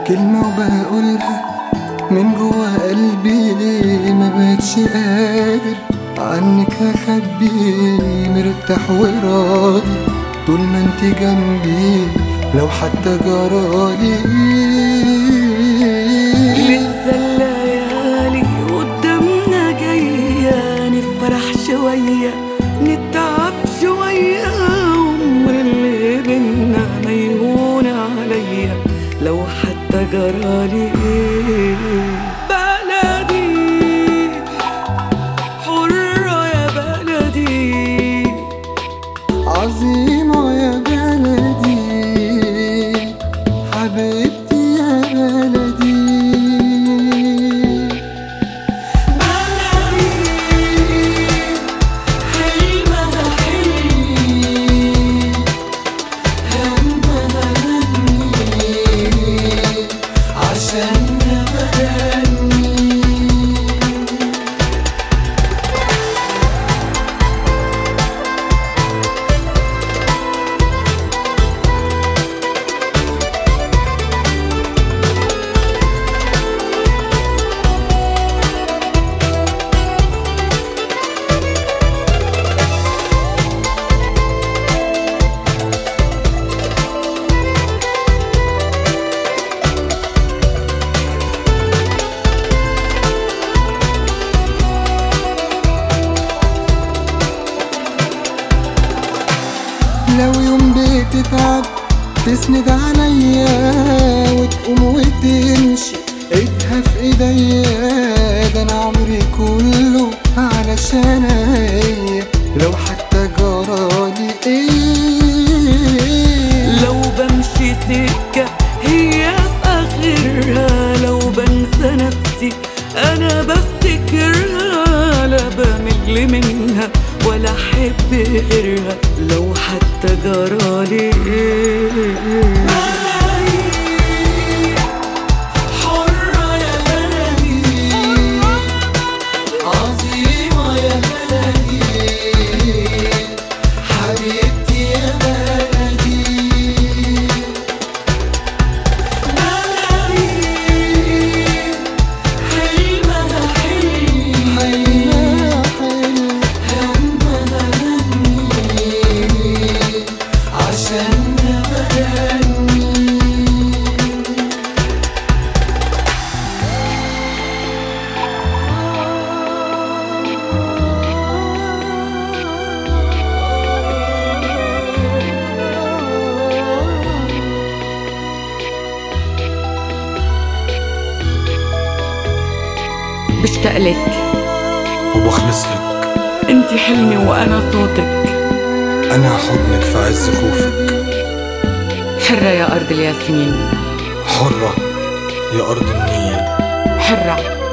كلمة وبقولها من جوا قلبي، ما بقتش قادر عنك هخبي، مرتاح وراضي طول ما انت جنبي لو حتى جرالي. لسه الليالي قدامنا جاية، نفرح شوية نتعب شوية، عمر اللي بينا ما يهون عليا لو حتى جرالي. بلدي حرة يا بلدي، عظيمة يا بلدي، حبيبتي يا بلدي. لو يوم بتتعب تسند عليا وتقوم وتمشي ايدها في ايديا، ده انا عمري كله علشان هي لو حتى جرالي ايه. لو بمشي سكة هي في آخرها، لو بنسى نفسي أنا بفتكرها، لا بمل منها ولا أحب غيرها لو حتى جرالي. حرة يا بلدي، عظيمة يا بلدي، حبيبتي يا بلدي. حلمها حلم، همها همي، عشان بغني. بشتاق لك وبخلص لك، انتي حلمي وانا صوتك، أنا حضنك في عز خوفك. حرة يا أرض الياسمين، حرة يا أرض النيل، حرة